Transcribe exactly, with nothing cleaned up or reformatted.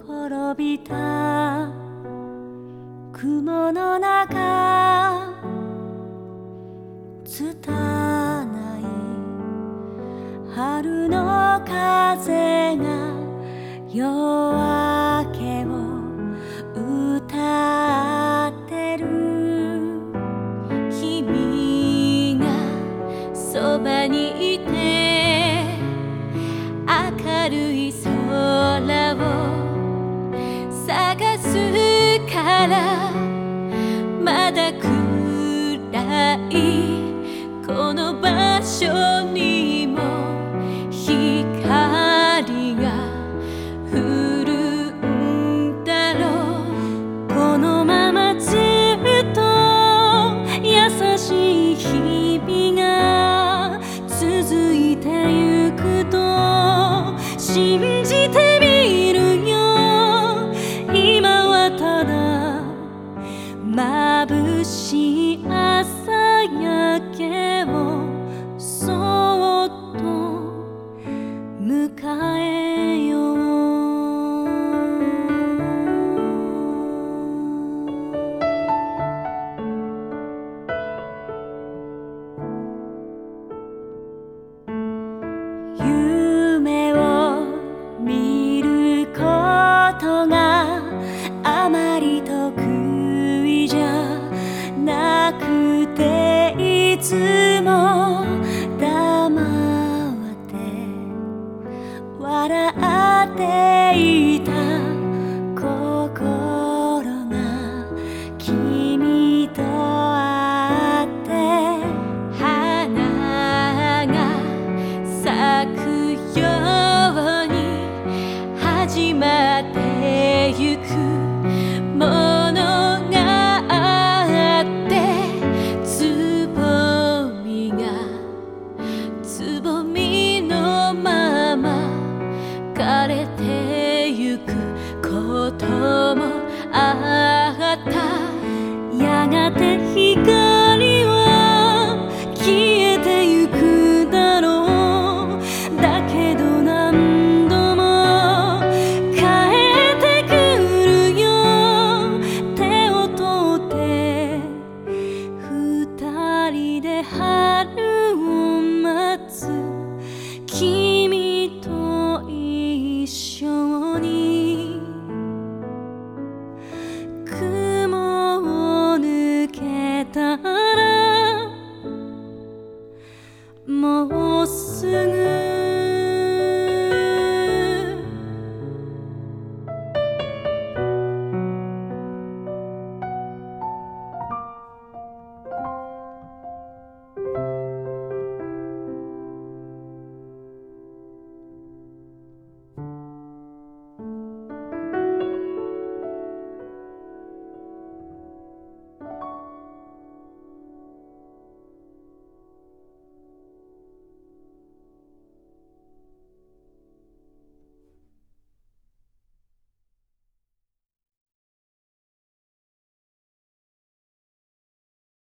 転びた雲の中拙い春の風が夜明けを歌ってる。君がそばにいて明るい空を探すからまだ暗いこの場所にも光が降るんだろう。このままずっと優しい日々が続いてゆくと信じてみるよ。今はただ眩しい朝焼けをそっと迎えよう。夢を見ることがあまり得意じゃなくていつも黙って笑っていた心が君と会って花が咲くように始まってゆくものがあってつぼみがつぼみのまま枯れてゆくこともあった。やがて光